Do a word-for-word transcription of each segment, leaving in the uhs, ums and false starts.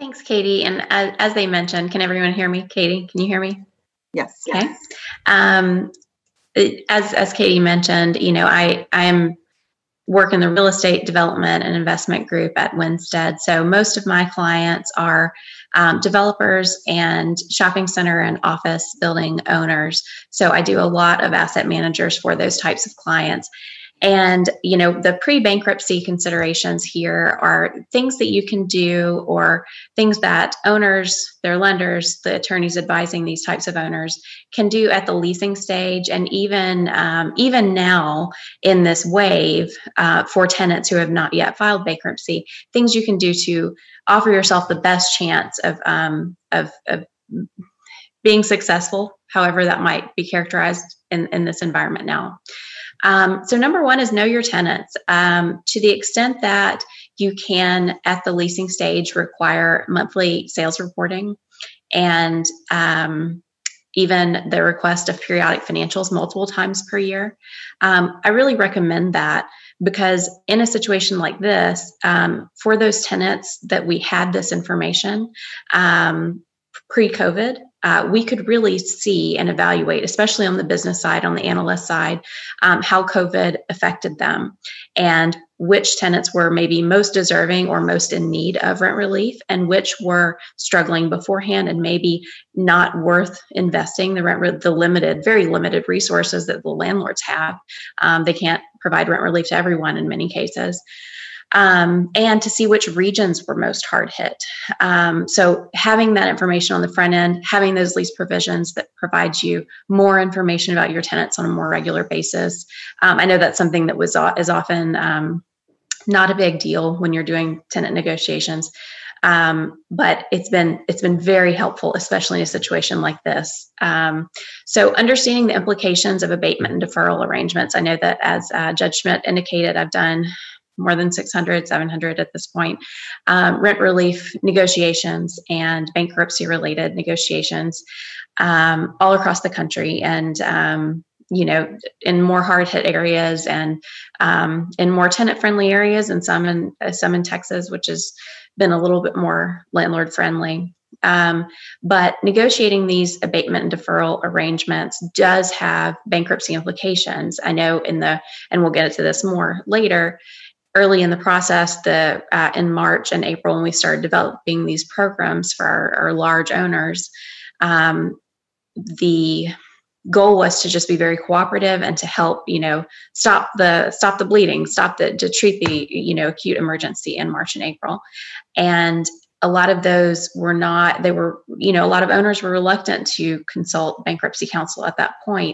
Thanks, Katie. And as, as they mentioned, can everyone hear me? Katie, can you hear me? Yes. Okay. Um, as as Katie mentioned, you know, I I am work in the real estate development and investment group at Winstead. So most of my clients are um, developers and shopping center and office building owners. So I do a lot of asset managers for those types of clients. And, you know, the pre-bankruptcy considerations here are things that you can do or things that owners, their lenders, the attorneys advising these types of owners can do at the leasing stage. And even, um, even now in this wave uh, for tenants who have not yet filed bankruptcy, things you can do to offer yourself the best chance of, um, of, of being successful, however that might be characterized in, in this environment now. Um, so number one is know your tenants. Um, to the extent that you can, at the leasing stage, require monthly sales reporting and um, even the request of periodic financials multiple times per year. Um, I really recommend that because in a situation like this, um, for those tenants that we had this information um, pre-COVID, Uh, we could really see and evaluate, especially on the business side, on the analyst side, um, how COVID affected them and which tenants were maybe most deserving or most in need of rent relief and which were struggling beforehand and maybe not worth investing the rent, the limited, very limited resources that the landlords have. Um, they can't provide rent relief to everyone in many cases. Um, and to see which regions were most hard hit. Um, so having that information on the front end, having those lease provisions that provides you more information about your tenants on a more regular basis. Um, I know that's something that was is often um, not a big deal when you're doing tenant negotiations, um, but it's been it's been very helpful, especially in a situation like this. Um, so understanding the implications of abatement and deferral arrangements. I know that as uh, Judge Schmidt indicated, I've done more than six hundred, seven hundred at this point, um, rent relief negotiations and bankruptcy related negotiations um, all across the country. And, um, you know, in more hard hit areas and um, in more tenant friendly areas and some in, uh, some in Texas, which has been a little bit more landlord friendly. Um, but negotiating these abatement and deferral arrangements does have bankruptcy implications. I know in the, and we'll get into this more later, early in the process, the uh, in March and April, when we started developing these programs for our, our large owners, um, the goal was to just be very cooperative and to help, you know, stop the stop the bleeding, stop the to treat the you know acute emergency in March and April, and a lot of those were not. They were, you know, a lot of owners were reluctant to consult bankruptcy counsel at that point,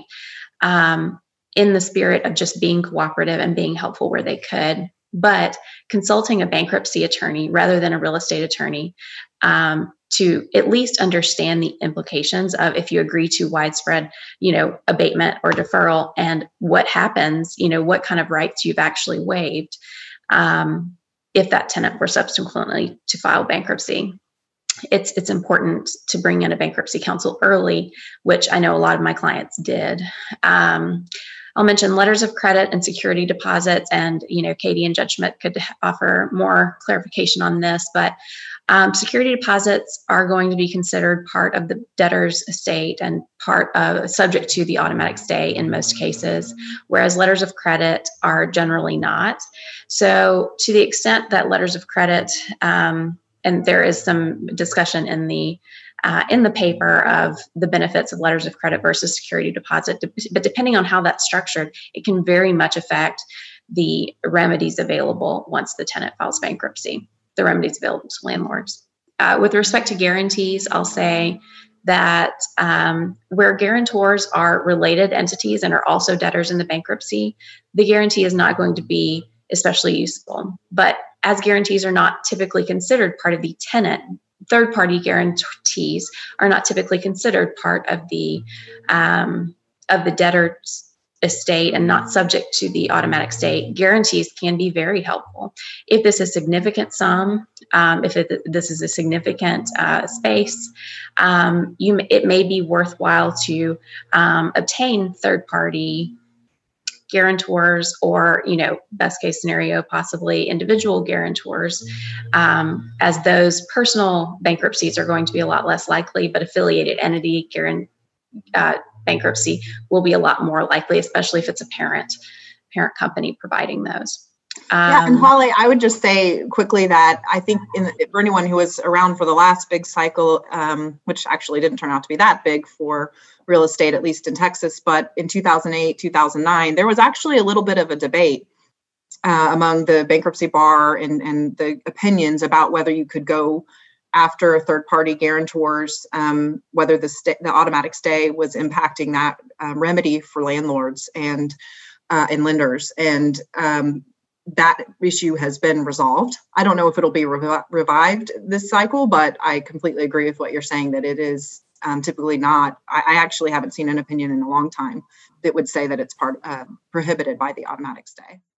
um, in the spirit of just being cooperative and being helpful where they could. But consulting a bankruptcy attorney rather than a real estate attorney um, to at least understand the implications of if you agree to widespread, you know, abatement or deferral and what happens, you know, what kind of rights you've actually waived um, if that tenant were subsequently to file bankruptcy. It's it's important to bring in a bankruptcy counsel early, which I know a lot of my clients did. Um, I'll mention letters of credit and security deposits, and you know, Katie and Judge Schmidt could offer more clarification on this, but um, security deposits are going to be considered part of the debtor's estate and part of subject to the automatic stay in most cases, whereas letters of credit are generally not. So to the extent that letters of credit, um, and there is some discussion in the Uh, in the paper of the benefits of letters of credit versus security deposit. But depending on how that's structured, it can very much affect the remedies available once the tenant files bankruptcy, the remedies available to landlords. Uh, with respect to guarantees, I'll say that um, where guarantors are related entities and are also debtors in the bankruptcy, the guarantee is not going to be especially useful. But as guarantees are not typically considered part of the tenant, third-party guarantees are not typically considered part of the um, of the debtor's estate and not subject to the automatic stay. Guarantees can be very helpful if this is a significant sum, um, if it, this is a significant uh, space. Um, you it may be worthwhile to um, obtain third-party guarantors or, you know, best case scenario, possibly individual guarantors, um, as those personal bankruptcies are going to be a lot less likely, but affiliated entity guarant, uh, bankruptcy will be a lot more likely, especially if it's a parent parent company providing those. Um, yeah, and Holly, I would just say quickly that I think in, for anyone who was around for the last big cycle, um, which actually didn't turn out to be that big for real estate, at least in Texas, but in two thousand eight, two thousand nine, there was actually a little bit of a debate uh, among the bankruptcy bar and, and the opinions about whether you could go after third-party guarantors, um, whether the, st- the automatic stay was impacting that um, remedy for landlords and uh, and lenders. And um, that issue has been resolved. I don't know if it'll be rev- revived this cycle, but I completely agree with what you're saying, that it is um, typically not. I, I actually haven't seen an opinion in a long time that would say that it's part uh, prohibited by the automatic stay.